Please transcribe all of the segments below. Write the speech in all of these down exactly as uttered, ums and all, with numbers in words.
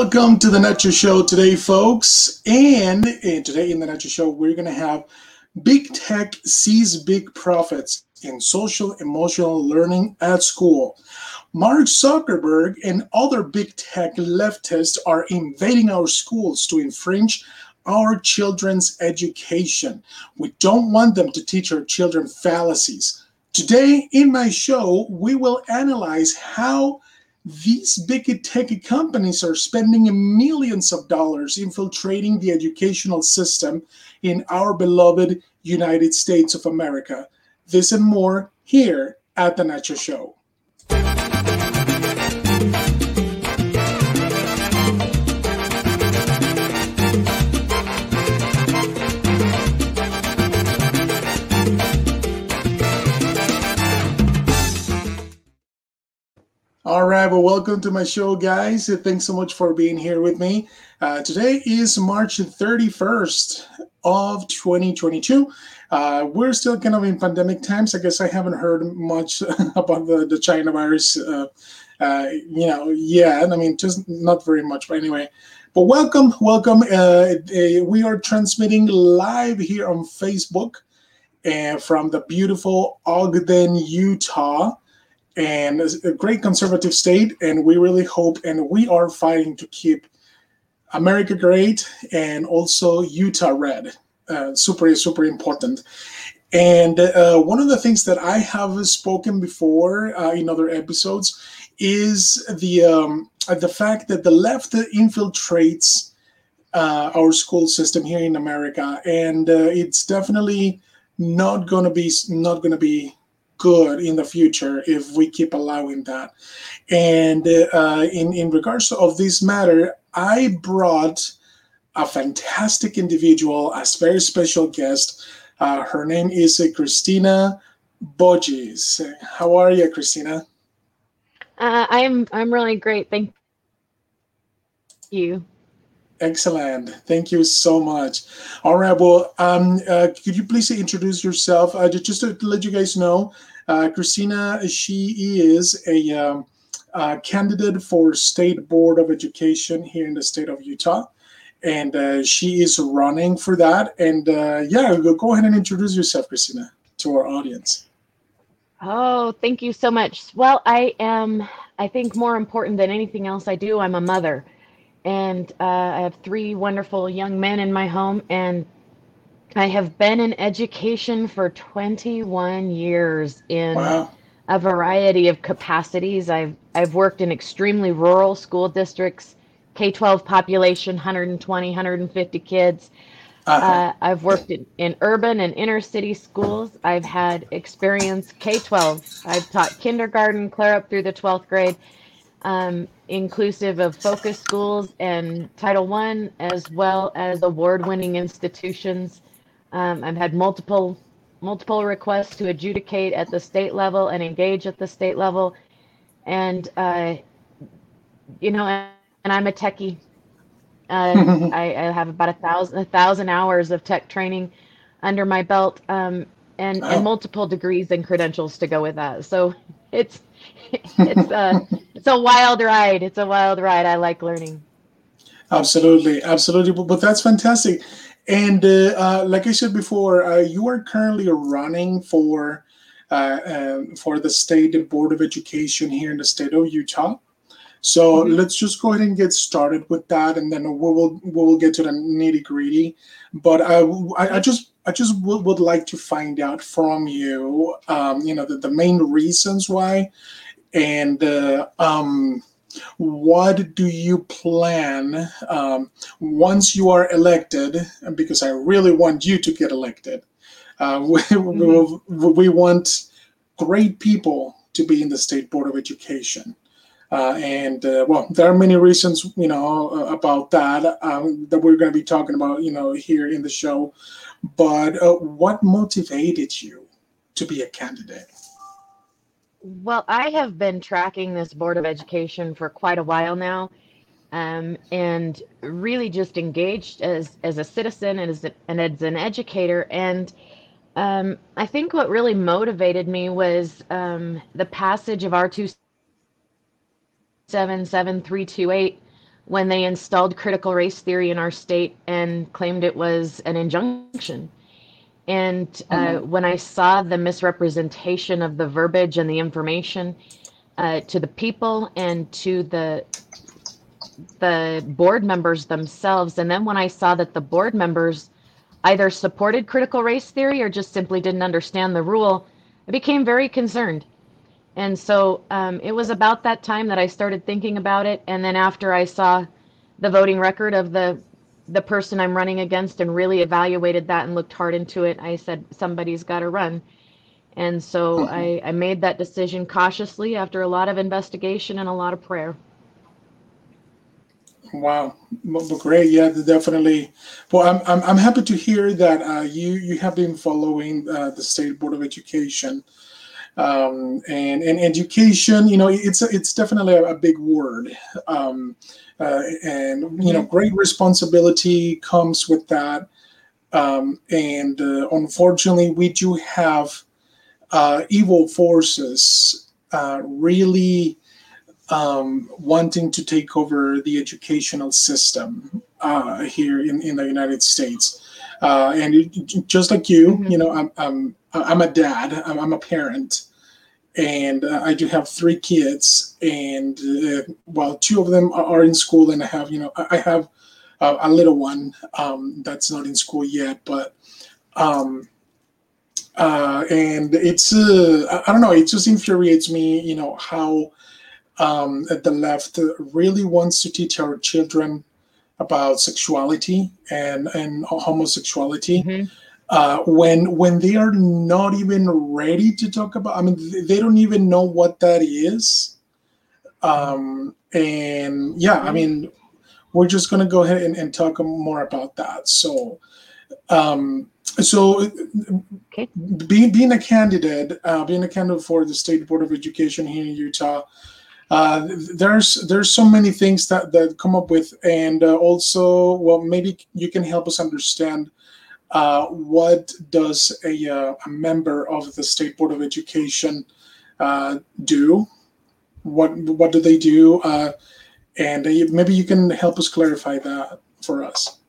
Welcome to the Nacho Show today, folks. And, and today in the Nacho Show, we're going to have Big Tech sees big profits in social emotional learning at school. Mark Zuckerberg and other big tech leftists are invading our schools to infringe our children's education. We don't want them to teach our children fallacies. Today in my show, we will analyze how these big tech companies are spending millions of dollars infiltrating the educational system in our beloved United States of America. This and more here at The Nacho Show. All right, well, welcome to my show, guys. Thanks so much for being here with me. Uh, today is March thirty-first of twenty twenty-two. Uh, we're still kind of in pandemic times. I guess I haven't heard much about the, the China virus, uh, uh, you know, yeah, I mean, just not very much, but anyway. But welcome, welcome. Uh, uh, we are transmitting live here on Facebook and from the beautiful Ogden, Utah. And it's a great conservative state, and we really hope, and we are fighting to keep America great and also Utah red. Uh, super, super important. And uh, one of the things that I have spoken before uh, in other episodes is the um, the fact that the left infiltrates uh, our school system here in America, and uh, it's definitely not going to be not going to be. good in the future if we keep allowing that. And uh, in, in regards of this matter, I brought a fantastic individual as very special guest. Uh, her name is uh, Christina Boggis. How are you, Christina? Uh, I'm I'm really great. Thank you. Excellent. Thank you so much. All right. Well, um, uh, could you please introduce yourself? Uh, ju- just to let you guys know, uh, Christina, she is a um, uh, candidate for State Board of Education here in the state of Utah. And uh, she is running for that. And uh, yeah, go go ahead and introduce yourself, Christina, to our audience. Oh, thank you so much. Well, I am, I think more important than anything else I do, I'm a mother. And uh, I have three wonderful young men in my home, and I have been in education for twenty-one years in Wow. a variety of capacities. I've I've worked in extremely rural school districts, K twelve population, one hundred twenty, one hundred fifty kids. Uh-huh. Uh, I've worked in, in urban and inner city schools. I've had experience K twelve. I've taught kindergarten clear up through the twelfth grade, um, inclusive of focus schools and Title One, as well as award-winning institutions. Um, I've had multiple multiple requests to adjudicate at the state level and engage at the state level, and uh, you know, and, and I'm a techie. Uh, I, I have about a thousand a thousand hours of tech training under my belt, um, and and Wow. multiple degrees and credentials to go with that. So it's it's a it's a wild ride. It's a wild ride. I like learning. Absolutely, absolutely. But, but that's fantastic. And uh, uh, like I said before, uh, you are currently running for uh, um, for the State Board of Education here in the state of Utah. So hmm let's just go ahead and get started with that, and then we will we will get to the nitty gritty. But I, I, I Okay. just I just would, would like to find out from you, um, you know, the, the main reasons why, and uh, um, what do you plan um, once you are elected? And because I really want you to get elected, uh, we, hmm we, we want great people to be in the State Board of Education. Uh, and uh, well, there are many reasons, you know, uh, about that um, that we're going to be talking about, you know, here in the show. But uh, what motivated you to be a candidate? Well, I have been tracking this Board of Education for quite a while now, um, and really just engaged as as a citizen and as a, and as an educator. And um, I think what really motivated me was um, the passage of R two seven seven three two eight, when they installed critical race theory in our state and claimed it was an injunction. And uh, Uh-huh. when I saw the misrepresentation of the verbiage and the information uh, to the people and to the the board members themselves, and then when I saw that the board members either supported critical race theory or just simply didn't understand the rule, I became very concerned. And so um, it was about that time that I started thinking about it. And then after I saw the voting record of the the person I'm running against and really evaluated that and looked hard into it, I said, somebody's got to run. And so Uh-huh. I, I made that decision cautiously after a lot of investigation and a lot of prayer. Wow, well, well, great. Yeah, definitely. Well, I'm I'm, I'm happy to hear that uh, you you have been following uh, the State Board of Education, um, and and education. You know, it's a, it's definitely a, a big word, um, uh, and you know, Hmm. great responsibility comes with that. Um, and uh, unfortunately, we do have uh, evil forces uh, really um, wanting to take over the educational system uh, here in, in the United States. Uh, and it, just like you, Hmm. you know, I'm, I'm, I'm a dad, I'm, I'm a parent, and uh, I do have three kids. And uh, well, two of them are, are in school, and I have, you know, I have uh, a little one um, that's not in school yet, but um, uh, and it's uh, I don't know, it just infuriates me, you know, how um, the left really wants to teach our children about sexuality and and homosexuality Hmm. uh, when when they are not even ready to talk about. I mean, they don't even know what that is. Um, and yeah, I Right. mean, we're just gonna go ahead and, and talk more about that. So, um, so Okay. being being a candidate, uh, being a candidate for the State Board of Education here in Utah, uh, there's there's so many things that that come up with, and uh, also, well, maybe you can help us understand uh, what does a, uh, a member of the State Board of Education uh, do? What what do they do? Uh, and uh, maybe you can help us clarify that for us.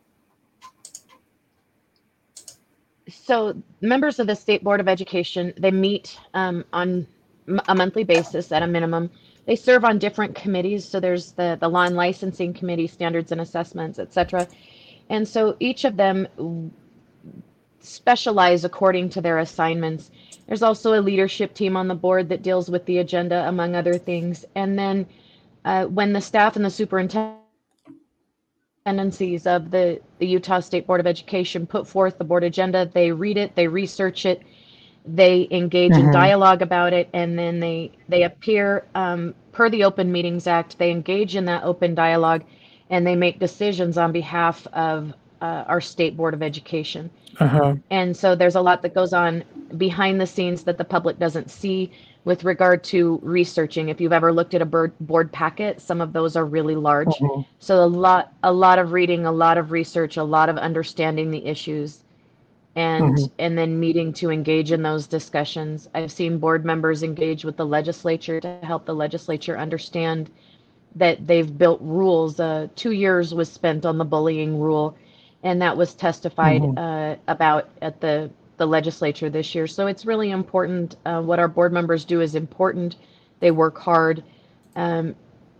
So members of the State Board of Education, they meet um, on m- a monthly basis at a minimum. They serve on different committees. So there's the, the Law and Licensing Committee, Standards and Assessments, et cetera. And so each of them specialize according to their assignments. There's also a leadership team on the board that deals with the agenda, among other things. And then uh, when the staff and the superintendent tendencies of the, the Utah State Board of Education put forth the board agenda. They read it, they research it, they engage in Mm-hmm. dialogue about it, and then they they appear um, per the Open Meetings Act. They engage in that open dialogue, and they make decisions on behalf of uh, our State Board of Education. Uh-huh. And so there's a lot that goes on behind the scenes that the public doesn't see with regard to researching. If you've ever looked at a board, board packet, some of those are really large. Uh-huh. So a lot, a lot of reading, a lot of research, a lot of understanding the issues, and Uh-huh. and then meeting to engage in those discussions. I've seen board members engage with the legislature to help the legislature understand that they've built rules. Uh, two years was spent on the bullying rule, and that was testified Uh-huh. uh, about at the the legislature this year. So it's really important. Uh, what our board members do is important. They work hard, um,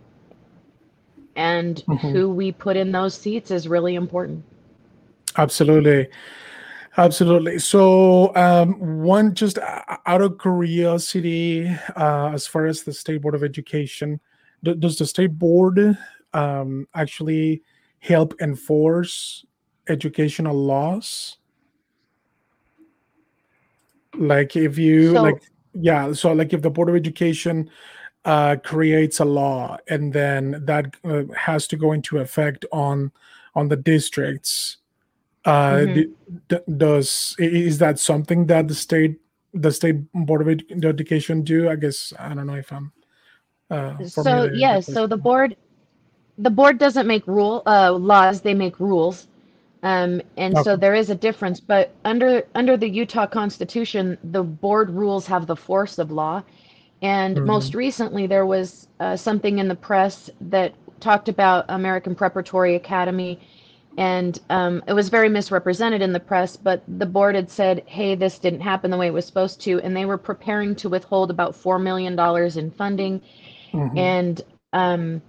and Uh-huh. who we put in those seats is really important. Absolutely. Absolutely. So, um, one just o- out of curiosity, uh, as far as the State Board of Education, d- does the State Board um, actually help enforce educational laws? Like, if you like, So yeah. So, like, if the Board of Education uh, creates a law and then that uh, has to go into effect on on the districts, uh, mhm. d- d- does i- is that something that the state the state board of Edu- education do? I guess I don't know if I'm uh, So formulating the yes, so question. the board the board doesn't make rule uh, laws; they make rules. Um, and so Okay. there is a difference, but under under the Utah Constitution, the board rules have the force of law. And Hmm. most recently, there was uh, something in the press that talked about American Preparatory Academy, and um, it was very misrepresented in the press, but the board had said, hey, this didn't happen the way it was supposed to, and they were preparing to withhold about four million dollars in funding. Hmm. And um,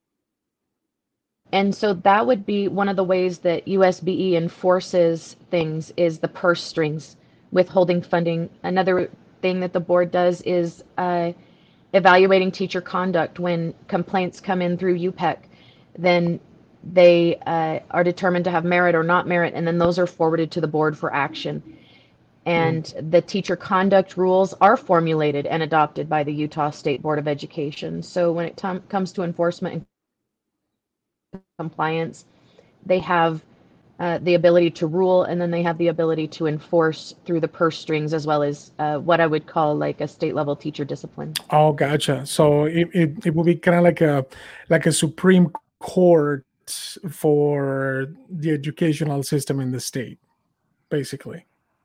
and so that would be one of the ways that U S B E enforces things is the purse strings, withholding funding. Another thing that the board does is uh, evaluating teacher conduct when complaints come in through U P E C. Then they uh, are determined to have merit or not merit, and then those are forwarded to the board for action. And the teacher conduct rules are formulated and adopted by the Utah State Board of Education. So when it tom- comes to enforcement and compliance, they have uh, the ability to rule, and then they have the ability to enforce through the purse strings, as well as uh, what I would call like a state level teacher discipline. Oh, gotcha. So it, it, it will be kind of like a like a Supreme Court for the educational system in the state, basically.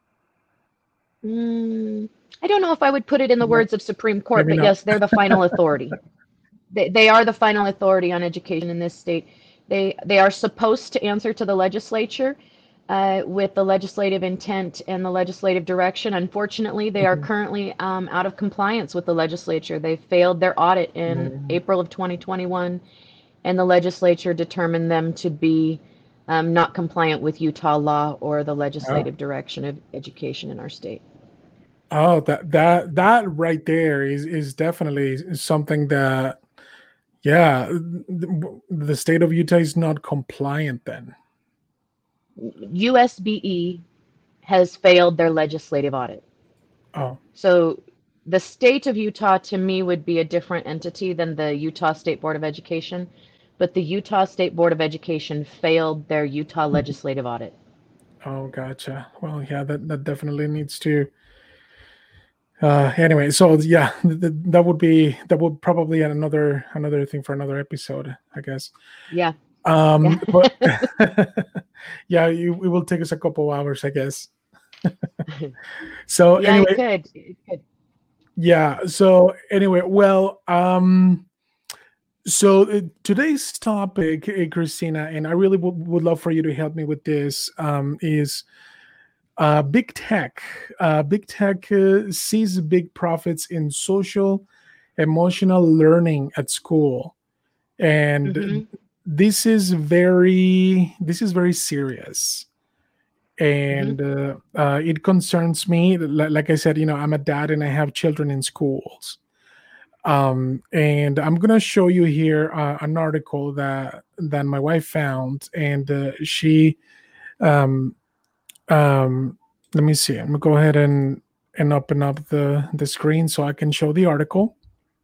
Mm, I don't know if I would put it in the No, words of Supreme Court, maybe but not. yes, they're the final authority. They, they are the final authority on education in this state. They they are supposed to answer to the legislature uh, with the legislative intent and the legislative direction. Unfortunately, they are Mhm. currently um, out of compliance with the legislature. They failed their audit in Mhm. April of twenty twenty-one, and the legislature determined them to be um, not compliant with Utah law or the Oh, legislative direction of education in our state. oh, that that that right there is is definitely something that, yeah, the, the state of Utah is not compliant then. U S B E has failed their legislative audit. Oh, So the state of Utah to me would be a different entity than the Utah State Board of Education, but the Utah State Board of Education failed their Utah legislative audit. oh, gotcha. Well, yeah, that that definitely needs to. Uh, anyway, so yeah, th- th- that would be that would probably another another thing for another episode, I guess. Yeah. Yeah. Um, but yeah, you, it will take us a couple hours, I guess. So Yeah, it anyway, could. It could. yeah. So anyway, well, um, so uh, today's topic, uh, Christina, and I really would would love for you to help me with this, um, is uh, big tech. Uh, big tech uh, sees big profits in social, emotional learning at school, and Hmm. this is very this is very serious, Hmm. and uh, uh, it concerns me. Li- like I said, you know, I'm a dad and I have children in schools, um, and I'm gonna show you here uh, an article that that my wife found, and uh, she um, um, let me see, I'm gonna go ahead and and open up the the screen so I can show the article,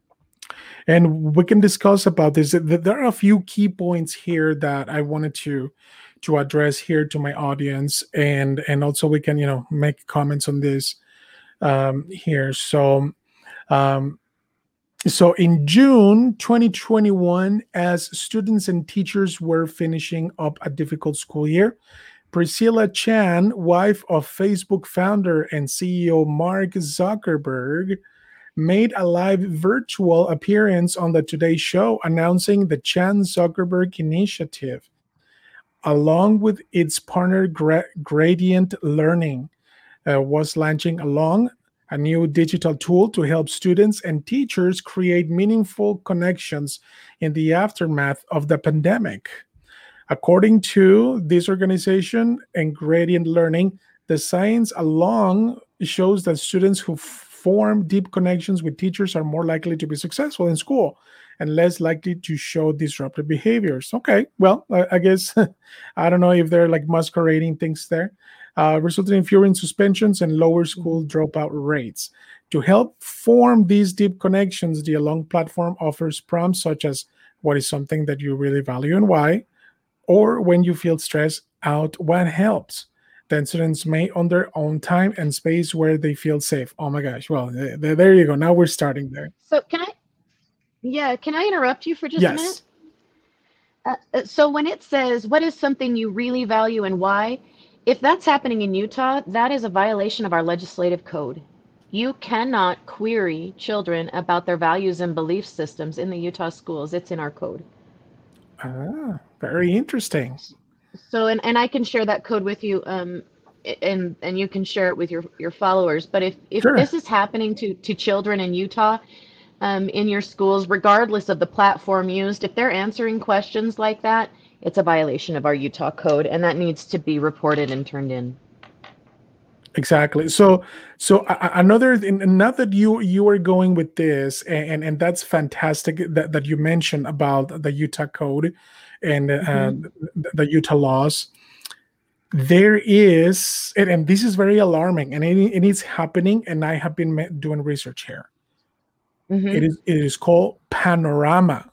and we can discuss about this. There are a few key points here that I wanted to to address here to my audience, and and also we can, you know, make comments on this um, here. So um, so in June twenty twenty-one, as students and teachers were finishing up a difficult school year, Priscilla Chan, wife of Facebook founder and C E O Mark Zuckerberg, made a live virtual appearance on the Today Show announcing the Chan Zuckerberg Initiative, along with its partner Gra- Gradient Learning, uh, was launching along a new digital tool to help students and teachers create meaningful connections in the aftermath of the pandemic. According to this organization and Gradient Learning, the science along shows that students who form deep connections with teachers are more likely to be successful in school and less likely to show disruptive behaviors. Okay, well, I, I guess I don't know if they're like masquerading things there, uh, resulting in fewer suspensions and lower school dropout rates. To help form these deep connections, the Along platform offers prompts such as, what is something that you really value and why? Or when you feel stressed out, what helps? Then students may, on their own time and space where they feel safe. Oh my gosh. Well, th- th- there you go. Now we're starting there. So can I, yeah, can I interrupt you for just a minute? Yes. Uh, uh, so when it says, what is something you really value and why? If that's happening in Utah, that is a violation of our legislative code. You cannot query children about their values and belief systems in the Utah schools. It's in our code. Ah, very interesting. So, and, and I can share that code with you, um, and and you can share it with your your followers. But if if Sure. this is happening to to children in Utah, um, in your schools, regardless of the platform used, if they're answering questions like that, it's a violation of our Utah code, and that needs to be reported and turned in. Exactly. So, so uh, another thing, now that you you are going with this, and and that's fantastic that, that you mentioned about the Utah code and uh, Hmm. the Utah laws. There is, and, and this is very alarming, and it, it is happening. And I have been doing research here. Hmm. It is it is called Panorama.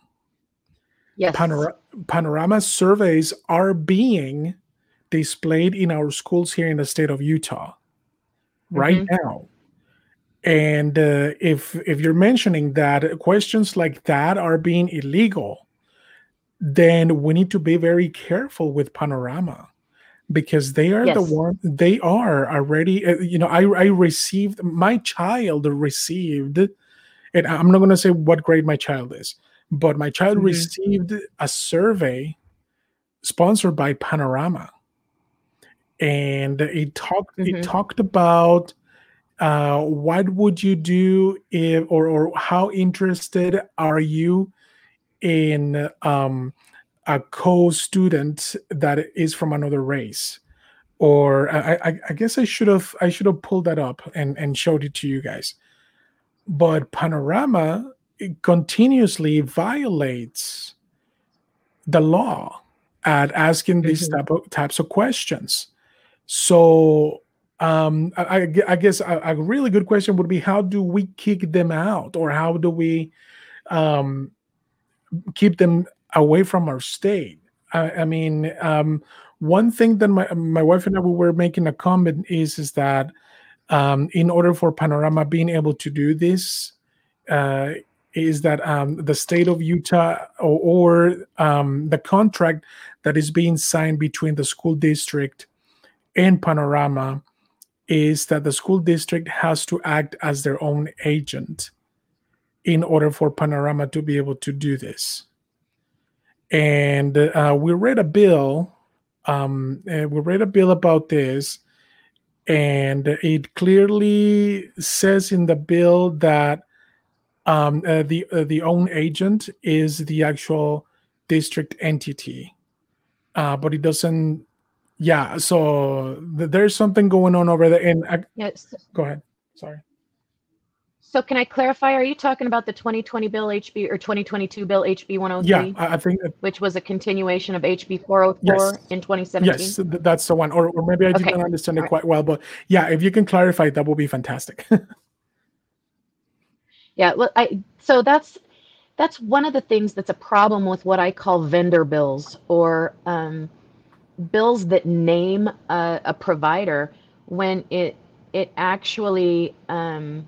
Yes. Panora- Panorama surveys are being displayed in our schools here in the state of Utah right Hmm. now. And uh, if if you're mentioning that questions like that are being illegal, then we need to be very careful with Panorama because they are the Yes. one they are already. Uh, you know, I I received my child received, and I'm not going to say what grade my child is, but my child Hmm. received a survey sponsored by Panorama, and it talked it Hmm. talked about uh, what would you do if, or or how interested are you in um, a co-student that is from another race? Or I, I, I guess I should have I should have pulled that up and, and showed it to you guys. But Panorama continuously violates the law at asking these Hmm. type of types of questions. So um, I, I guess a, a really good question would be, how do we kick them out, or how do we um, keep them away from our state? I, I mean, um, one thing that my my wife and I we were making a comment is is that um, in order for Panorama being able to do this, uh, is that um, the state of Utah, or, or um, the contract that is being signed between the school district and Panorama is that the school district has to act as their own agent in order for Panorama to be able to do this. And uh, we read a bill. Um, uh, we read a bill about this, and it clearly says in the bill that um, uh, the uh, the own agent is the actual district entity, uh, but it doesn't. Yeah, so th- there's something going on over there. And I, Yes. go ahead. Sorry. So can I clarify? Are you talking about the twenty twenty bill H B or twenty twenty-two bill H B Yeah, one oh three, I, I think that, which was a continuation of H B four oh four yes, in twenty seventeen? yes, th- that's the one. Or, or maybe I did Okay. not understand All it right. quite well, but yeah, if you can clarify, that will be fantastic. Yeah. Well, I so that's that's one of the things that's a problem with what I call vendor bills, or um, bills that name a, a provider when it it actually um,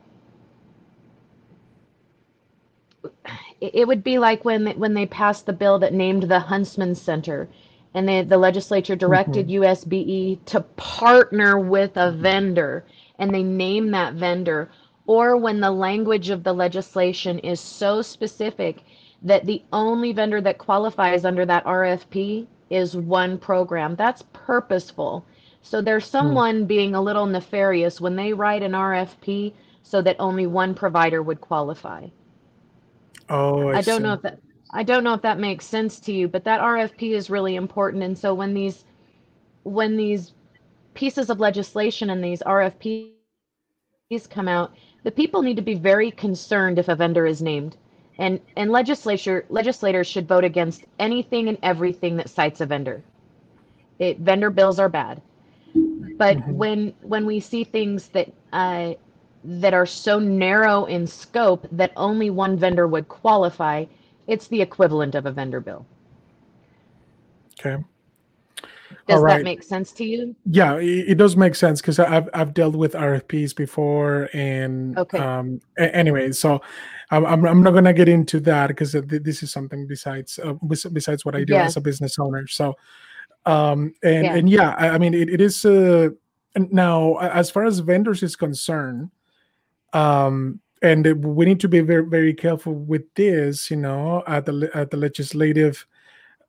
it, it would be like when they, when they passed the bill that named the Huntsman Center, and they, the legislature directed Mhm. U S B E to partner with a vendor, and they name that vendor. Or when the language of the legislation is so specific that the only vendor that qualifies under that R F P is one program. That's purposeful. So there's Mm. someone being a little nefarious when they write an R F P so that only one provider would qualify. Oh, I I don't know see. if that I don't know if that makes sense to you, but that R F P is really important. And so when these when these pieces of legislation and these R F Ps come out, the people need to be very concerned if a vendor is named. And and legislature legislators should vote against anything and everything that cites a vendor. It, vendor bills are bad. But Mhm. when when we see things that uh, that are so narrow in scope that only one vendor would qualify, it's the equivalent of a vendor bill. Okay. All Does that right. make sense to you? Yeah, it, it does make sense because I've I've dealt with R F Ps before, and Okay. um, a- anyway, so I'm I'm I'm not gonna get into that because this is something besides uh, bes- besides what I do Yeah. as a business owner. So um, and Yeah. and yeah, I, I mean it, it is uh, and now a- as far as vendors is concerned, um, and it- we need to be very very careful with this, you know, at the le- at the legislative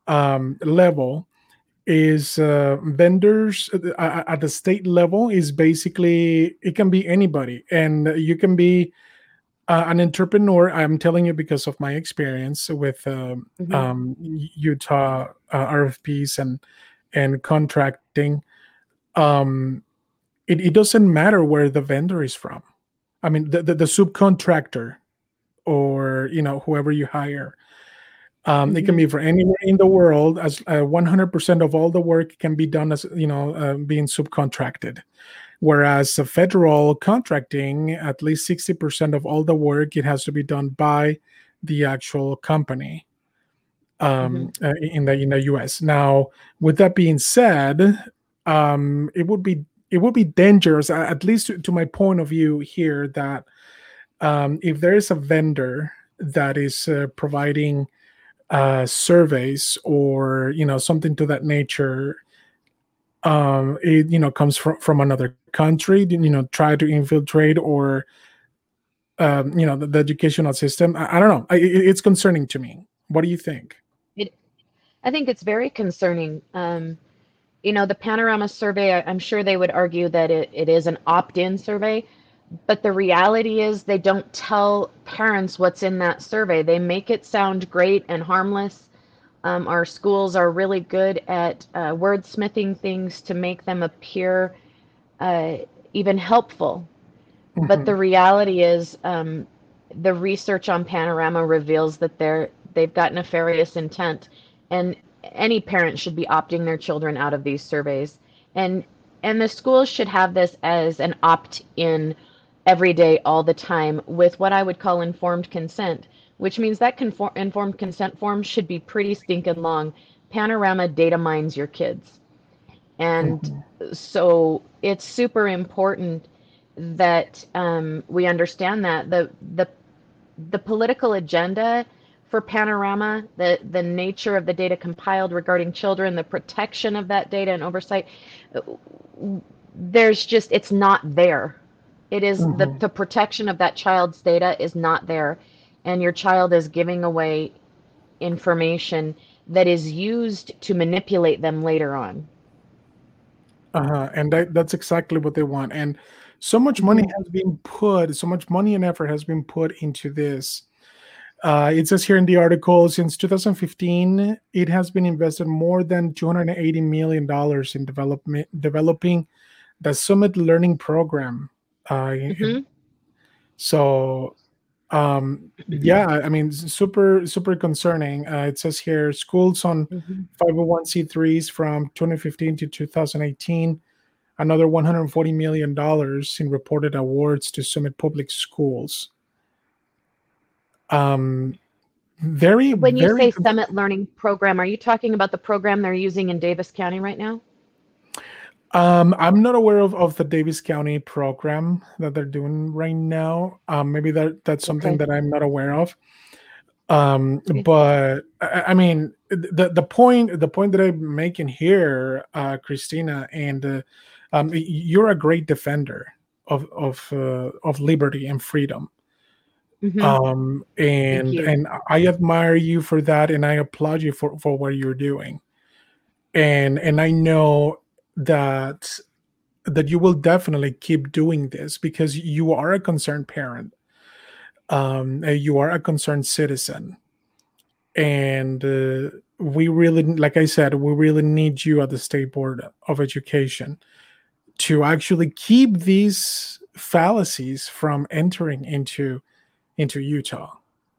um, level is uh, vendors uh, at the state level is basically it can be anybody, and you can be uh, an entrepreneur. I'm telling you because of my experience with um, Hmm. um, Utah uh, R F Ps and and contracting. Um, it, it doesn't matter where the vendor is from. I mean, the, the, the subcontractor or you know whoever you hire. Um, it can Hmm. be for anywhere in the world. As uh, one hundred percent of all the work can be done as you know uh, being subcontracted. Whereas the federal contracting, at least sixty percent of all the work, it has to be done by the actual company Hmm. um, uh, in the in the U S. Now, with that being said, um, it would be it would be dangerous, uh, at least to, to my point of view here, that um, if there is a vendor that is uh, providing uh, surveys or you know something to that nature, um, it you know comes from from another country, you know, try to infiltrate or um, you know the, the educational system. I, I don't know. I, it, it's concerning to me. What do you think? It, I think it's very concerning. Um, you know, the Panorama survey, I- I'm sure they would argue that it, it is an opt-in survey, but the reality is they don't tell parents what's in that survey. They make it sound great and harmless. Um, our schools are really good at uh, wordsmithing things to make them appear uh, even helpful. But Hmm. the reality is, um, the research on Panorama reveals that they're they've got nefarious intent, and any parent should be opting their children out of these surveys. And and the schools should have this as an opt-in every day, all the time, with what I would call informed consent, which means that conform, informed consent form should be pretty stinking long. Panorama data mines your kids. And Hmm. so it's super important that um, we understand that the the the political agenda for Panorama, the the nature of the data compiled regarding children, the protection of that data and oversight, there's just it's not there. It is the Hmm. the protection of that child's data is not there, and your child is giving away information that is used to manipulate them later on. Uh-huh. And that, that's exactly what they want. And so much money Hmm. has been put, so much money and effort has been put into this. Uh, it says here in the article, since two thousand fifteen, it has been invested more than two hundred eighty million dollars in development, developing the Summit Learning Program. Uh, Hmm. so, um, yeah, I mean, super, super concerning. Uh, it says here schools on Hmm. five oh one c threes from twenty fifteen to two thousand eighteen, another one hundred forty million dollars in reported awards to Summit Public Schools. Um, very, When you very say Summit Learning Program, are you talking about the program they're using in Davis County right now? Um, I'm not aware of, of the Davis County program that they're doing right now. Um, maybe that that's something Okay. that I'm not aware of. Um, Okay. but I, I mean, the the point the point that I'm making here, uh, Christina, and uh, um, you're a great defender of of uh, of liberty and freedom. Hmm. Um, Thank and you. and I admire you for that, and I applaud you for for what you're doing. And and I know that that you will definitely keep doing this because you are a concerned parent, um, uh, you are a concerned citizen, and uh, we really, like I said, we really need you at the State Board of Education to actually keep these fallacies from entering into into Utah.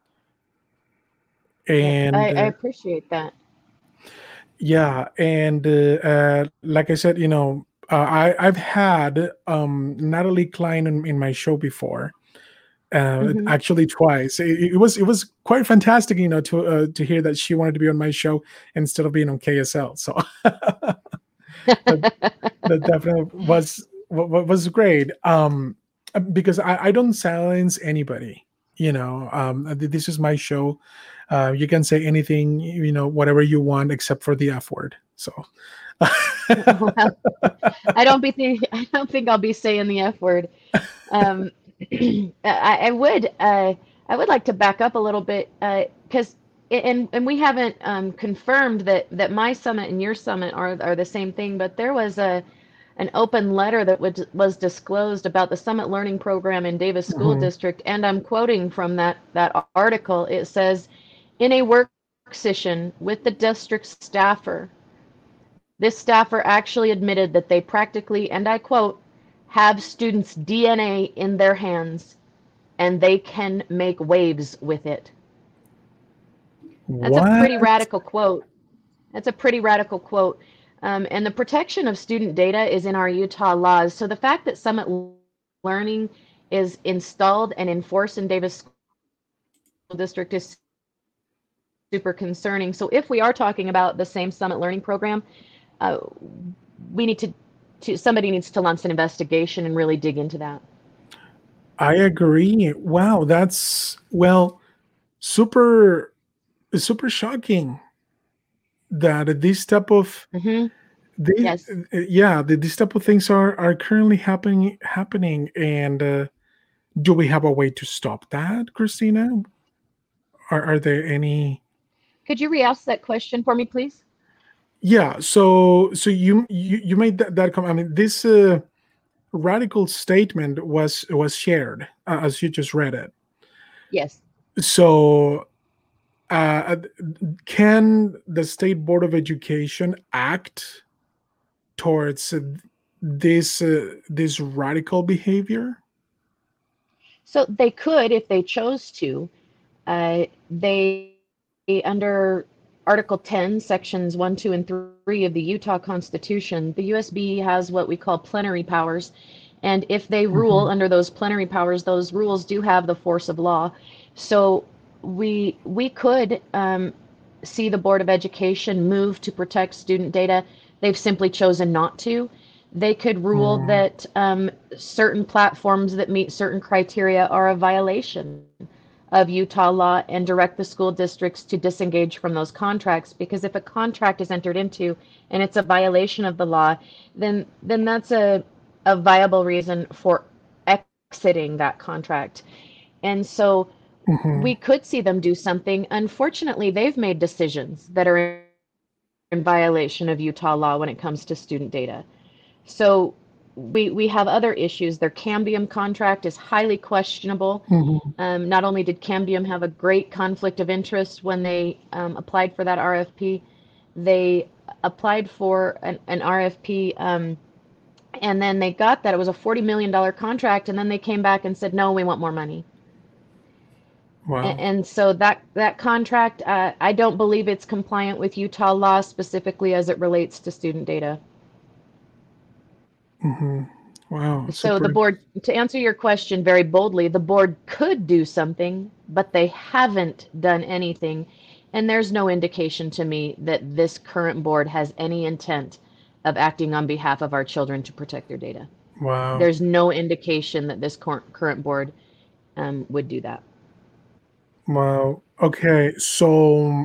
Yeah, And I, I uh, appreciate that. yeah, and uh, uh, like I said, you know, uh, I I've had um, Natalie Klein in, in my show before, uh, Hmm. actually twice. It, it was it was quite fantastic, you know, to uh, to hear that she wanted to be on my show instead of being on K S L. So that, that definitely was wa- was great. Um, because I, I don't silence anybody. You know, um, this is my show. Uh, you can say anything, you know, whatever you want, except for the F word. So. Well, I don't be think, I don't think I'll be saying the F word. Um, I, I would uh, I would like to back up a little bit because and and we haven't um, confirmed that that my summit and your summit are are the same thing, but there was a an open letter that was was disclosed about the Summit Learning Program in Davis School Mhm. District, and I'm quoting from that that article. It says, in a work session with the district staffer, this staffer actually admitted that they practically, and I quote, have students' D N A in their hands and they can make waves with it. That's a What? pretty radical quote. That's a pretty radical quote. Um, and the protection of student data is in our Utah laws. So the fact that Summit Learning is installed and enforced in Davis School District is super concerning. So if we are talking about the same Summit Learning program, uh, we need to, to somebody needs to launch an investigation and really dig into that. I agree. Wow, that's well, super super shocking that this type of Mm-hmm. they Yes. yeah, the, these type of things are are currently happening happening and uh, do we have a way to stop that, Christina? Are are there any Could you re-ask that question for me, please? Yeah, so so you you, you made that, that comment. I mean, this uh, radical statement was was shared uh, as you just read it. Yes. So, uh, can the state board of education act towards uh, this uh, this radical behavior? So they could, if they chose to, uh, they, under Article ten, Sections one, two, and three of the Utah Constitution, the U S B has what we call plenary powers. And if they rule Mhm. under those plenary powers, those rules do have the force of law. So we we could um, see the Board of Education move to protect student data. They've simply chosen not to. They could rule Mm, that um, certain platforms that meet certain criteria are a violation of Utah law and direct the school districts to disengage from those contracts. Because if a contract is entered into and it's a violation of the law, then then that's a a viable reason for exiting that contract. And so mhm. we could see them do something. Unfortunately, they've made decisions that are in violation of Utah law when it comes to student data. So we we have other issues. Their Cambium contract is highly questionable. Mhm. Um, not only did Cambium have a great conflict of interest when they um, applied for that R F P, they applied for an, an R F P um, and then they got that. It was a forty million dollars contract, and then they came back and said, no, we want more money. Wow. And so that that contract, uh, I don't believe it's compliant with Utah law specifically as it relates to student data. Mhm. Wow. So the Super. board, to answer your question very boldly, the board could do something, but they haven't done anything. And there's no indication to me that this current board has any intent of acting on behalf of our children to protect their data. Wow. There's no indication that this current board um, would do that. Wow. Okay. So,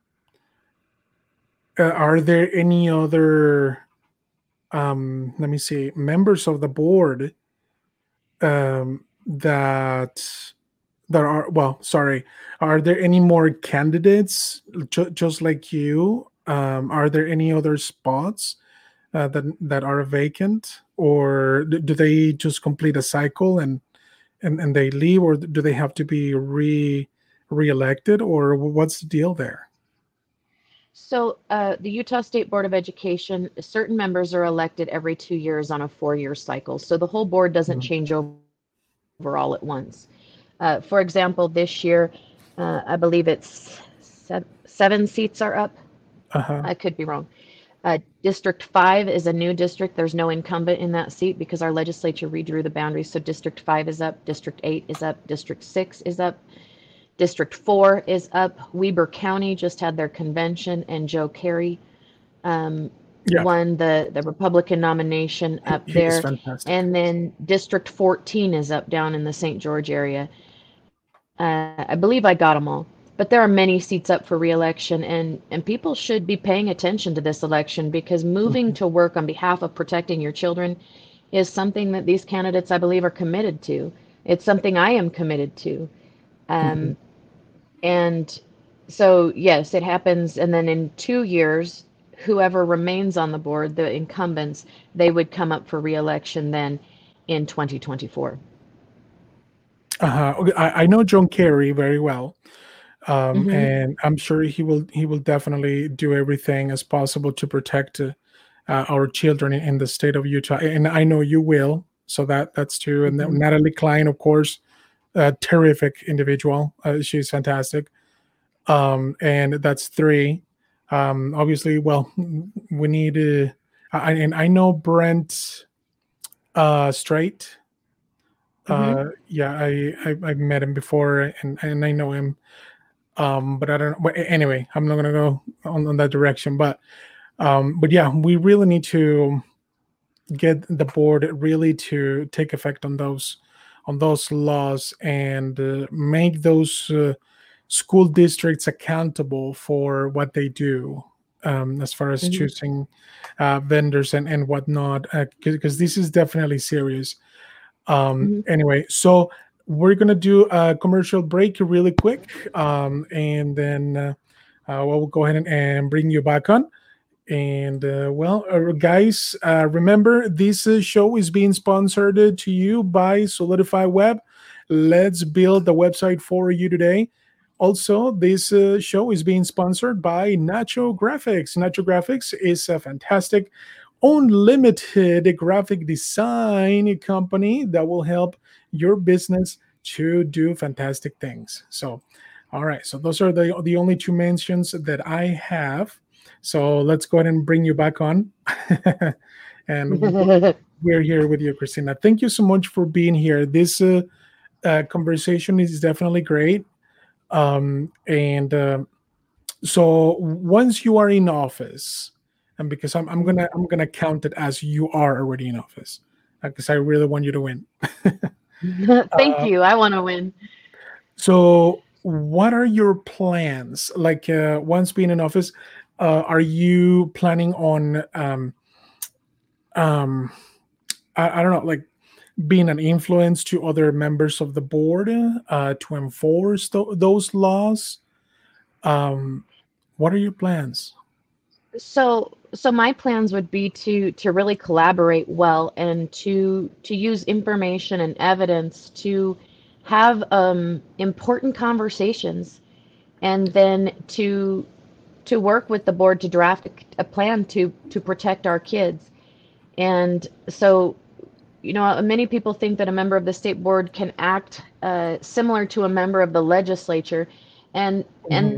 uh, are there any other, um, let me see, members of the board um, that that are well? Sorry, are there any more candidates ju- just like you? Um, are there any other spots uh, that that are vacant, or do do they just complete a cycle and and and they leave, or do they have to be re re-elected, or what's the deal there? So uh, the Utah State Board of Education, certain members are elected every two years on a four-year cycle. So the whole board doesn't Mm. change over all at once. Uh, for example, this year, uh, I believe it's seven, seven seats are up. Uh-huh. I could be wrong. Uh, District five is a new district. There's no incumbent in that seat because our legislature redrew the boundaries. So District five is up, District eight is up, District six is up, District four is up. Weber County just had their convention, and Joe Carey um, Yeah, won the, the Republican nomination he, up he is there. fantastic. And then District fourteen is up down in the Saint George area. Uh, I believe I got them all. But there are many seats up for reelection, and, and people should be paying attention to this election because moving Mhm. to work on behalf of protecting your children is something that these candidates, I believe, are committed to. It's something I am committed to. Mhm. Um, and So yes, it happens, and then in two years, whoever remains on the board, the incumbents, they would come up for reelection then in twenty twenty-four. Uh-huh. Okay, I, I know John Kerry very well, um, Hmm. and I'm sure he will he will definitely do everything as possible to protect uh, uh, our children in, in the state of Utah, and I know you will. So that that's true. And then Hmm. Natalie Klein, of course, a terrific individual. Uh, she's fantastic. Um, and that's three. Um, obviously, well, we need to. I, and I know Brent uh, Strait. Hmm. Uh, yeah, I, I I met him before, and and I know him. Um, but I don't know. But anyway, I'm not gonna go on, on that direction. But um, but yeah, we really need to get the board really to take effect on those on those laws and uh, make those uh, school districts accountable for what they do, um, as far as Hmm. choosing uh, vendors and and whatnot, because this is definitely serious. Um, Hmm. anyway, so we're gonna do a commercial break really quick, um, and then uh, uh, we'll go ahead and, and bring you back on. And uh, well, uh, guys, uh, remember this uh, show is being sponsored uh, to you by Solidify Web. Let's build the website for you today. Also, this uh, show is being sponsored by Nacho Graphics. Nacho Graphics is a fantastic, unlimited graphic design company that will help your business to do fantastic things. So, all right. So those are the the only two mentions that I have. So let's go ahead and bring you back on. And we're here with you, Christina. Thank you so much for being here. This uh, uh, conversation is definitely great. Um, and uh, so once you are in office, and because I'm, I'm gonna I'm gonna count it as you are already in office, because I really want you to win. Thank uh, you. I want to win. so what are your plans? Like uh, once being in office, uh, are you planning on um, um, I, I don't know, like being an influence to other members of the board uh, to enforce th- those laws? Um, what are your plans? So, so my plans would be to to really collaborate well and to to use information and evidence to have um, important conversations, and then to to work with the board to draft a, a plan to to protect our kids. And so, you know, many people think that a member of the state board can act uh, similar to a member of the legislature, and Mhm. and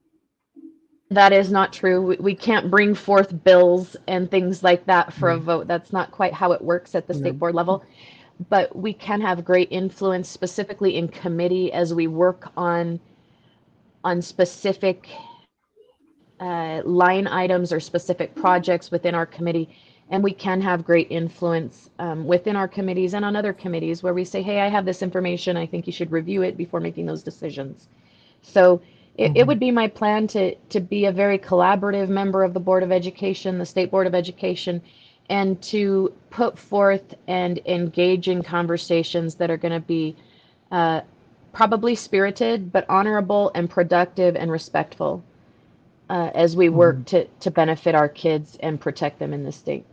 that is not true. We, we can't bring forth bills and things like that for a Mhm. vote. That's not quite how it works at the Yeah. state board level. But we can have great influence, specifically in committee, as we work on on specific uh, line items or specific projects within our committee. And we can have great influence um, within our committees and on other committees where we say, hey, I have this information. I think you should review it before making those decisions. So it, it Mhm. would be my plan to, to be a very collaborative member of the Board of Education, the State Board of Education, and to put forth and engage in conversations that are going to be uh, probably spirited, but honorable and productive and respectful uh, as we work Mhm. to, to benefit our kids and protect them in the state.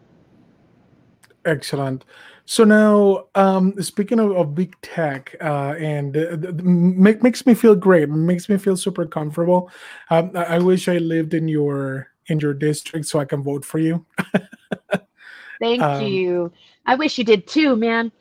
Excellent. So now, um, speaking of, of big tech, uh, and uh, th- th- make, makes me feel great. Makes me feel super comfortable. Um, I, I wish I lived in your in your district so I can vote for you. Thank Um, you. I wish you did too, man.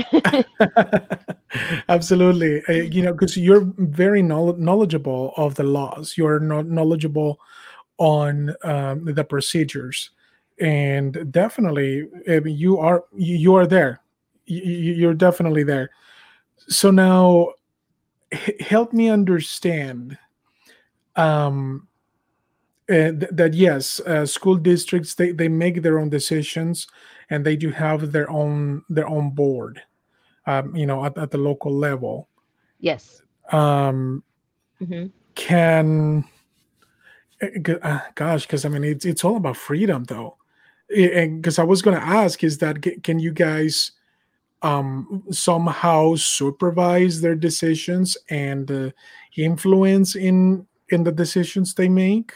absolutely, uh, you know, because you're very knowl- knowledgeable of the laws. You're not knowledgeable on um, the procedures, and definitely, I mean, you are you you are there. You, you're definitely there. So now h- help me understand um, uh, th- that yes, uh, school districts they, they make their own decisions and they do have their own their own board, um, you know, at, at the local level. Yes. Um, Hmm. can uh, g- uh, gosh, because I mean it's it's all about freedom though. Because I was going to ask, is that c- can you guys um, somehow supervise their decisions and uh, influence in in the decisions they make?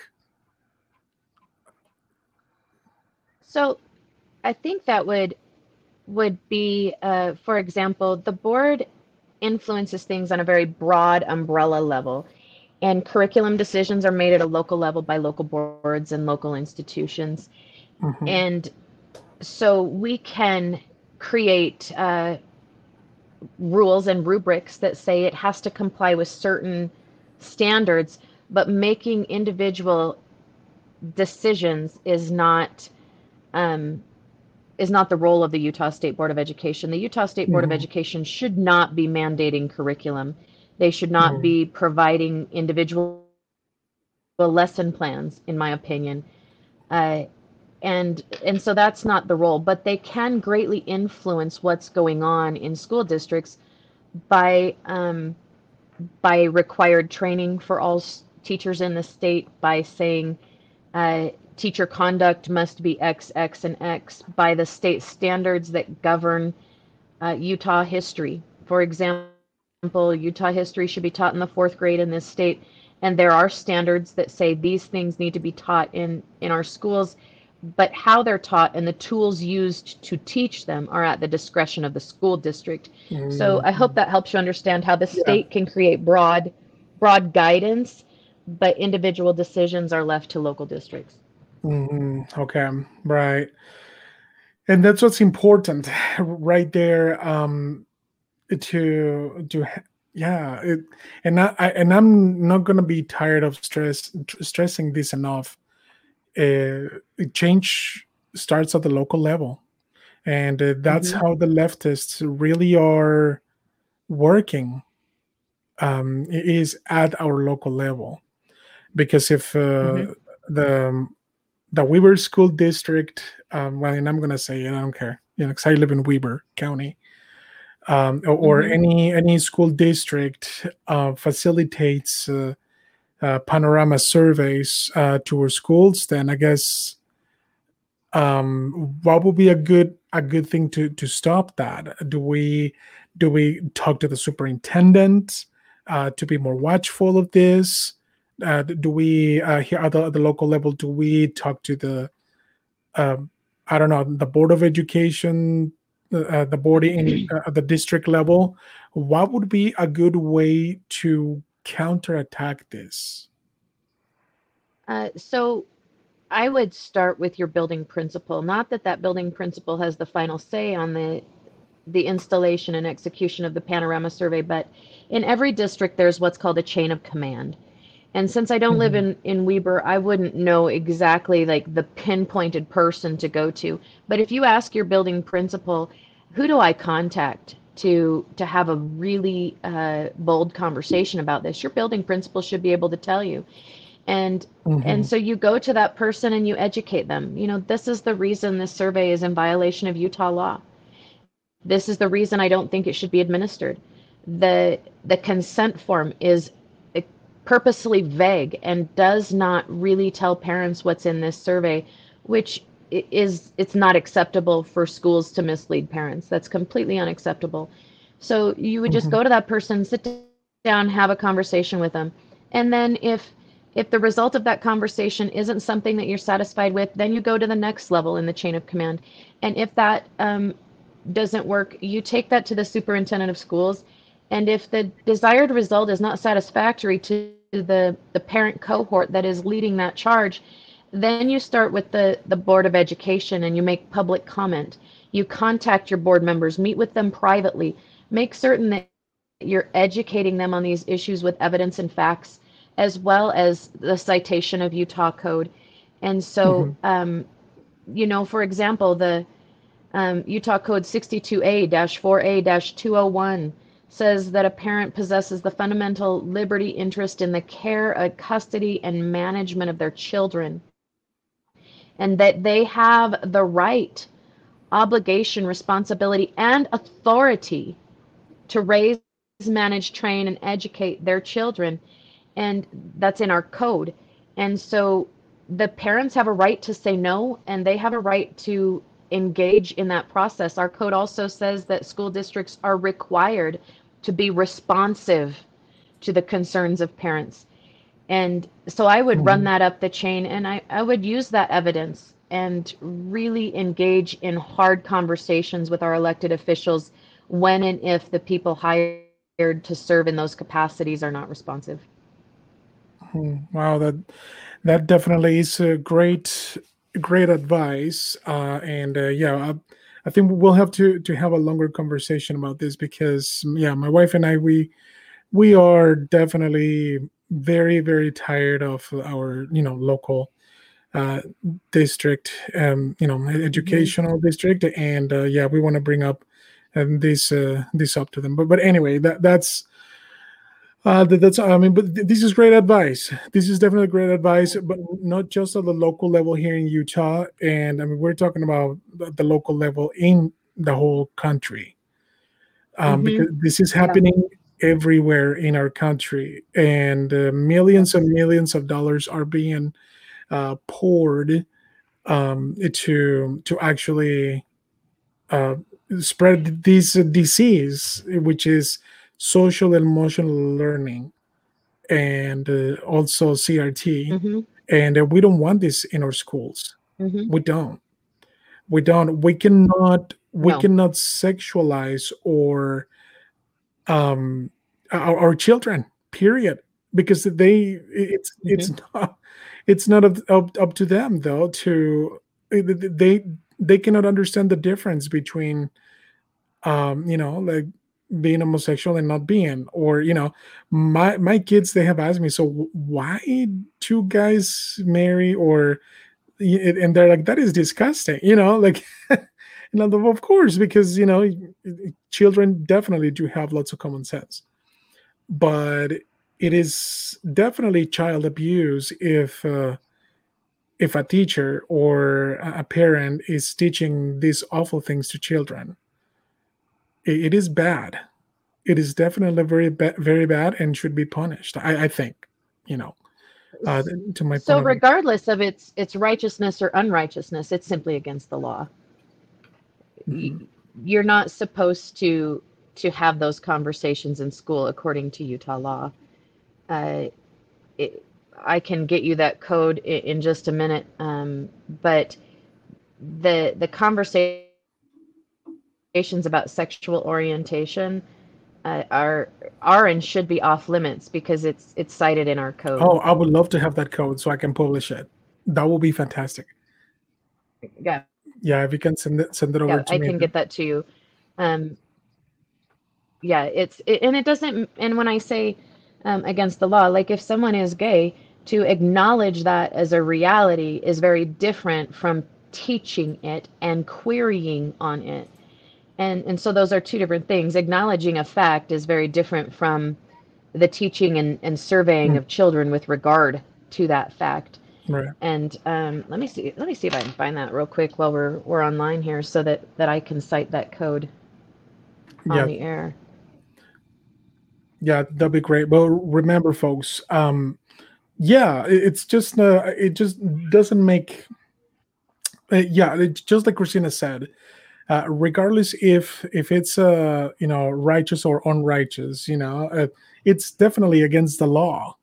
So I think that would would be, uh, for example, the board influences things on a very broad umbrella level, and curriculum decisions are made at a local level by local boards and local institutions. Mm-hmm. And so we can create uh, rules and rubrics that say it has to comply with certain standards, but making individual decisions is not um, is not the role of the Utah State Board of Education. The Utah State Board of Mm-hmm. Education should not be mandating curriculum. They should not Mm-hmm. be providing individual lesson plans, in my opinion. Uh, and and so that's not the role, but they can greatly influence what's going on in school districts by um, by required training for all s- teachers in the state, by saying uh, teacher conduct must be X, X, and X, by the state standards that govern uh, Utah history. For example, Utah history should be taught in the fourth grade in this state, and there are standards that say these things need to be taught in, in our schools, but how they're taught and the tools used to teach them are at the discretion of the school district. So I hope Mm-hmm. that helps you understand how the Yeah. state can create broad, broad guidance, but individual decisions are left to local districts. Mm-hmm. Okay. Right. And that's what's important right there. Um, to to ha- yeah. It, and I, I and I'm not gonna be tired of stress stressing this enough. Uh, change starts at the local level, and uh, that's Hmm. how the leftists really are working. Um, is at our local level, because if uh, Hmm. the the Weber School District, um, well, and I'm gonna say it, I don't care, you know, because I live in Weber County, um, or, or Hmm. any any school district uh, facilitates uh, uh, panorama surveys uh, to our schools, then I guess um, what would be a good a good thing to to stop that? Do we do we talk to the superintendent uh, to be more watchful of this? Uh, do we uh, here at the, at the local level? Do we talk to the um, I don't know, the board of education, uh, the board in uh, at the district level? What would be a good way to counterattack this? Uh, so I would start with your building principal. Not that that building principal has the final say on the the installation and execution of the panorama survey, but in every district there's what's called a chain of command. And since I don't live Mhm. in in Weber, I wouldn't know exactly like the pinpointed person to go to. But if you ask your building principal, who do I contact to to have a really uh, bold conversation about this? Your building principal should be able to tell you. And and Mhm. so you go to that person and you educate them. You know, this is the reason this survey is in violation of Utah law. This is the reason I don't think it should be administered. The the consent form is uh, purposely vague and does not really tell parents what's in this survey, which is it's not acceptable for schools to mislead parents. That's completely unacceptable. So you would just Mhm. go to that person, sit down, have a conversation with them. And then if if the result of that conversation isn't something that you're satisfied with, then you go to the next level in the chain of command. And if that um, doesn't work, you take that to the superintendent of schools. And if the desired result is not satisfactory to the, the parent cohort that is leading that charge, then you start with the, the Board of Education and you make public comment. You contact your board members, meet with them privately, make certain that you're educating them on these issues with evidence and facts, as well as the citation of Utah code. And so, Mhm. um, you know, for example, the um, Utah Code sixty-two A four A two oh one says that a parent possesses the fundamental liberty interest in the care, uh, custody, and management of their children, and that they have the right, obligation, responsibility, and authority to raise, manage, train, and educate their children. And that's in our code. And so the parents have a right to say no, and they have a right to engage in that process. Our code also says that school districts are required to be responsive to the concerns of parents. And so I would run Mhm. that up the chain, and I, I would use that evidence and really engage in hard conversations with our elected officials when and if the people hired to serve in those capacities are not responsive. Hmm. Wow, that that definitely is a great great advice. Uh, and uh, yeah, I, I think we'll have to to have a longer conversation about this because yeah, my wife and I we we are definitely very very tired of our you know local uh, district, um, you know, Hmm. educational district, and uh, yeah, we want to bring up um, this uh, this up to them. But but anyway, that that's uh, that, that's I mean, but th- this is great advice. This is definitely great advice, but not just at the local level here in Utah. And I mean, we're talking about the, the local level in the whole country, um, Hmm. because this is Yeah. happening everywhere in our country, and uh, millions and millions of dollars are being uh, poured um, to to actually uh, spread this disease, which is social and emotional learning, and uh, also C R T. Hmm. And uh, we don't want this in our schools. Hmm. We don't. We don't. We cannot. We No. cannot sexualize or um, our, our children. Period. Because they, it's Hmm. it's not it's not up, up, up to them though to they they cannot understand the difference between um you know like being homosexual and not being, or you know my my kids, they have asked me, so why two guys marry, or and they're like, that is disgusting, you know like and I'm like, of course, because you know children definitely do have lots of common sense, but it is definitely child abuse if uh, if a teacher or a parent is teaching these awful things to children. it, it is bad. It is definitely very ba- very bad and should be punished, i, I think, you know uh, to my point So of view. regardless of its its righteousness or unrighteousness, it's simply against the law. Mhm. You're not supposed to to have those conversations in school according to Utah law. Uh, it, I can get you that code in, in just a minute, um, but the the conversations about sexual orientation uh, are are and should be off limits because it's it's cited in our code. Oh, I would love to have that code so I can publish it. That would be fantastic. Yeah, Yeah, if you can send it send it over yeah, to I me. can get that to you. Um, yeah, it's it, and it doesn't. And when I say um, against the law, like if someone is gay, to acknowledge that as a reality is very different from teaching it and querying on it. And and so those are two different things. Acknowledging a fact is very different from the teaching and, and surveying Mm, of children with regard to that fact. right. And um, let me see let me see if I can find that real quick while we're we're online here so that that I can cite that code on Yeah, the air. yeah, that'd be great. But remember, folks, um, yeah, it- it's just uh, it just doesn't make uh, yeah, it's just like Christina said, uh, regardless if if it's uh you know righteous or unrighteous, you know, uh, it's definitely against the law.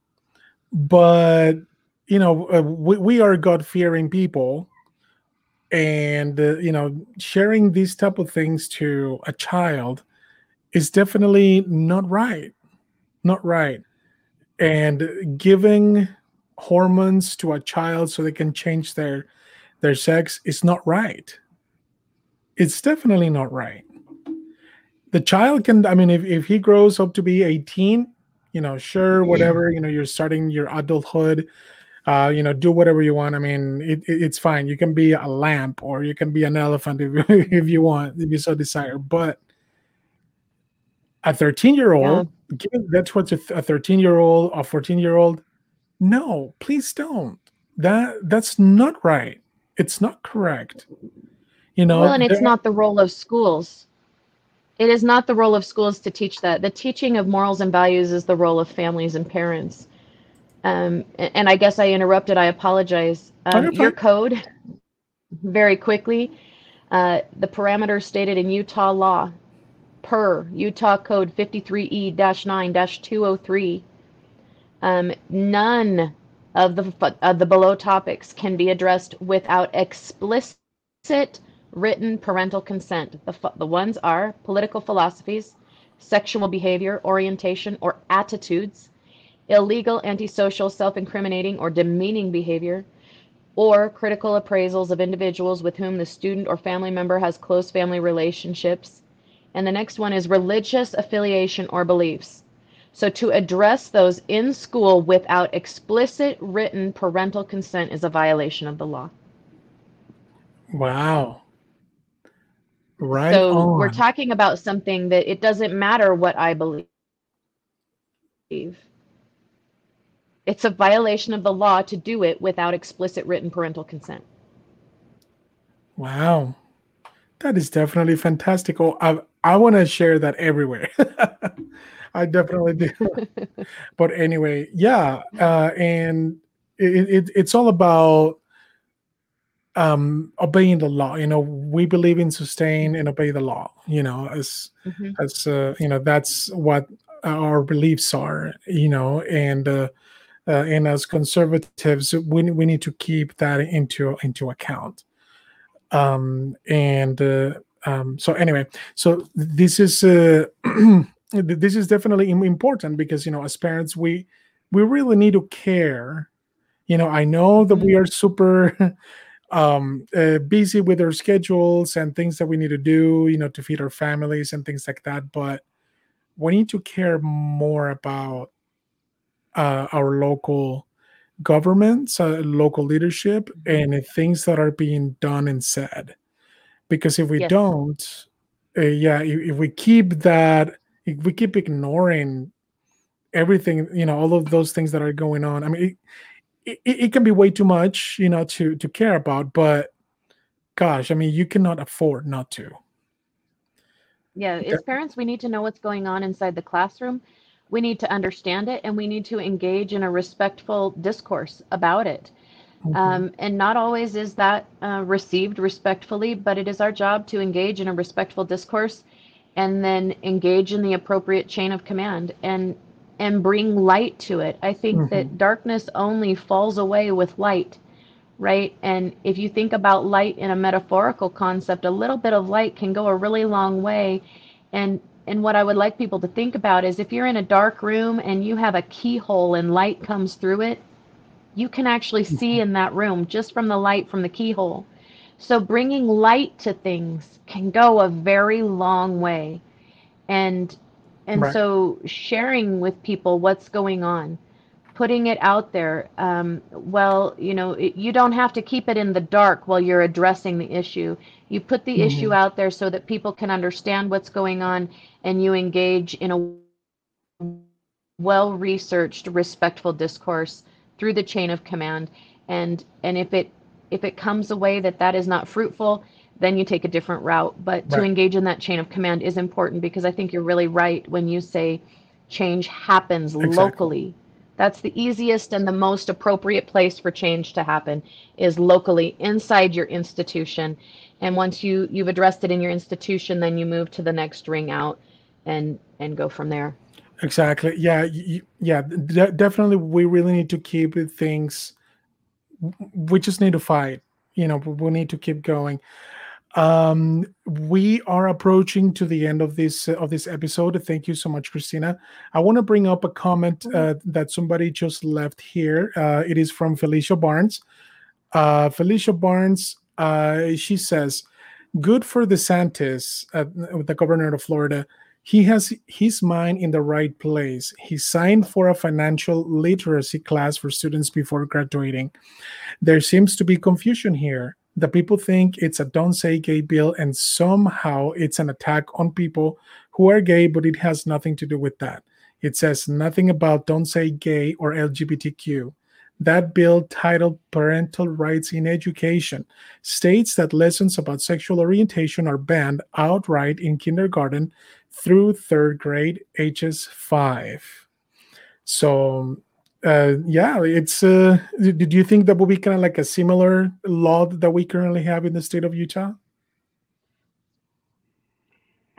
But you know, uh, we, we are God fearing people, and uh, you know, sharing these type of things to a child is definitely not right. Not right. And giving hormones to a child so they can change their their sex is not right. It's definitely not right. The child can, I mean, if, if he grows up to be eighteen, you know, sure, whatever, you know, you're starting your adulthood, uh, you know, do whatever you want. I mean, it, it- it's fine. You can be a lamp or you can be an elephant if, if you want, if you so desire. But a thirteen year Yeah. old, that's what's a thirteen year old, a fourteen year old. No, please don't. That that's not right. It's not correct. You Well, know, and it's there, not the role of schools. It is not the role of schools to teach that. The teaching of morals and values is the role of families and parents. Um, and I guess I interrupted. I apologize. oh, Um, you're your fine. code, very quickly, uh, the parameters stated in Utah law per Utah Code fifty-three E nine two oh three. Um, none of the of the below topics can be addressed without explicit written parental consent. The, the ones are political philosophies, sexual behavior, orientation, or attitudes, illegal, antisocial, self-incriminating, or demeaning behavior, or critical appraisals of individuals with whom the student or family member has close family relationships. And the next one is religious affiliation or beliefs. So to address those in school without explicit written parental consent is a violation of the law. Wow. Right So we're on. talking about something that it doesn't matter what I believe. It's a violation of the law to do it without explicit written parental consent. Wow. That is definitely fantastic. Oh, I, I want to share that everywhere. I definitely do. But anyway, yeah. Uh, and it, it, it's all about um, obeying the law. You know, we believe in sustain and obey the law, you know, as, Mhm. as uh, you know, that's what our beliefs are, you know, and uh, uh, and as conservatives, we, we need to keep that into into account. Um, and uh, um, so anyway, so this is uh, this is definitely im- important because, you know, as parents, we we really need to care. You know, I know that we Mhm. are super um, uh, busy with our schedules and things that we need to do, you know, to feed our families and things like that, but we need to care more about uh, our local governments, uh, local leadership, Mhm. and things that are being done and said. Because if we Yes. don't, uh, yeah, if, if we keep that, if we keep ignoring everything, you know, all of those things that are going on, I mean, it, it, it can be way too much, you know, to to care about. But gosh, I mean, you cannot afford not to. Yeah, as parents, we need to know what's going on inside the classroom. We need to understand it, and we need to engage in a respectful discourse about it. Mhm. Um, and not always is that uh, received respectfully, but it is our job to engage in a respectful discourse and then engage in the appropriate chain of command and and bring light to it. I think Mhm. that darkness only falls away with light, right? And if you think about light in a metaphorical concept, a little bit of light can go a really long way. And and what I would like people to think about is if you're in a dark room and you have a keyhole and light comes through it, you can actually see Mhm. in that room just from the light from the keyhole. So bringing light to things can go a very long way. And and Right. so sharing with people what's going on, putting it out there. Um, well, you know, it, you don't have to keep it in the dark while you're addressing the issue. You put the issue Mhm. out there so that people can understand what's going on, and you engage in a well-researched, respectful discourse through the chain of command. And and if it if it comes away that that is not fruitful, then you take a different route. But to Right. engage in that chain of command is important because I think you're really right when you say change happens Exactly. locally. That's the easiest and the most appropriate place for change to happen is locally inside your institution. And once you you've addressed it in your institution, then you move to the next ring out and and go from there. Exactly. Yeah. y- yeah. De- definitely, we really need to keep things. We just need to fight. You know, we need to keep going. Um, we are approaching to the end of this uh, of this episode. Thank you so much, Christina. I want to bring up a comment uh, that somebody just left here. Uh, it is from Felicia Barnes. Uh, Felicia Barnes. Uh, she says, "Good for DeSantis, uh, the governor of Florida. He has his mind in the right place. He signed for a financial literacy class for students before graduating. There seems to be confusion here. The people think it's a don't say gay bill, and somehow it's an attack on people who are gay, but it has nothing to do with that. It says nothing about don't say gay or L G B T Q. That bill, titled Parental Rights in Education, states that lessons about sexual orientation are banned outright in kindergarten through third grade, ages five. So, uh, yeah, it's. Uh, did you think that would be kind of like a similar law that we currently have in the state of Utah?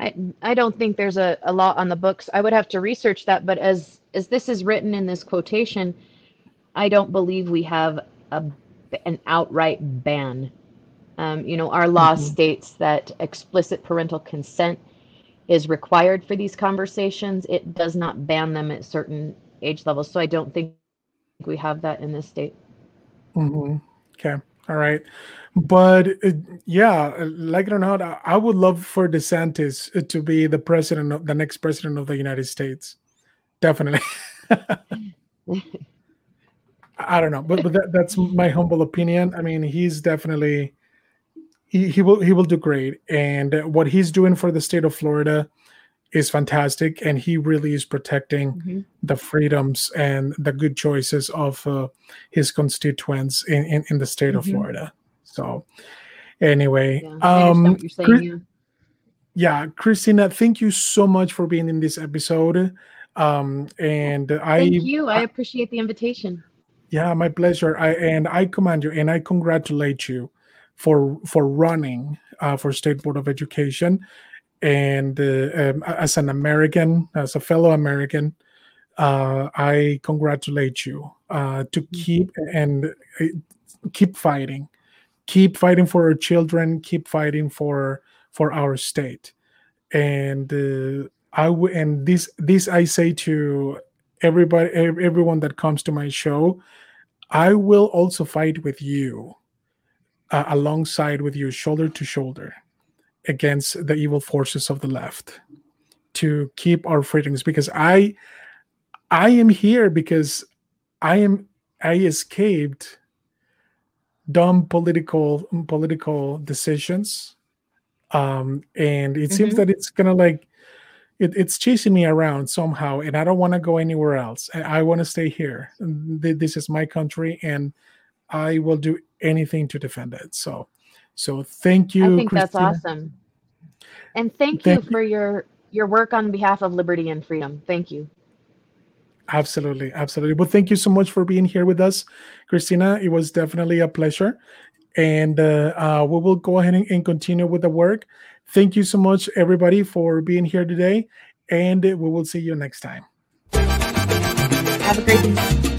I I don't think there's a, a law on the books. I would have to research that, but as as this is written in this quotation, I don't believe we have a an outright ban. Um, you know, our law Mhm. states that explicit parental consent is required for these conversations. It does not ban them at certain age levels. So I don't think we have that in this state. hmm Okay. All right. But uh, yeah, uh, like it or not, I, I would love for DeSantis uh, to be the president of the next president of the United States. Definitely. I don't know, but but that, that's my humble opinion. I mean, he's definitely he, he will he will do great, and what he's doing for the state of Florida is fantastic, and he really is protecting Mhm. the freedoms and the good choices of uh, his constituents in, in, in the state of Mhm. Florida. So anyway, Yeah, I understand um, what you're saying. Chris- Yeah. yeah, Christina, thank you so much for being in this episode. Um, and I, Thank you. I I, appreciate the invitation. yeah, my pleasure. I and I commend you and I congratulate you for for running uh, for State Board of Education. And uh, um, as an American, as a fellow American, uh, I congratulate you uh, to keep and uh, keep fighting, keep fighting for our children, keep fighting for for our state. And uh, I w- and this this I say to everybody, ev- everyone that comes to my show, I will also fight with you, uh, alongside with you, shoulder to shoulder, against the evil forces of the left, to keep our freedoms, because I I am here because I am I escaped dumb political political decisions, um, and it seems Mhm. that it's gonna like it, it's chasing me around somehow, and I don't want to go anywhere else. I, I want to stay here. Th- This is my country, and I will do anything to defend it. So, so thank I you, think that's Christina. awesome. And thank you Thank you. for your your work on behalf of liberty and freedom. Thank you. Absolutely, absolutely. Well, thank you so much for being here with us, Christina. It was definitely a pleasure. And uh, uh, we will go ahead and, and continue with the work. Thank you so much, everybody, for being here today. And we will see you next time. Have a great day.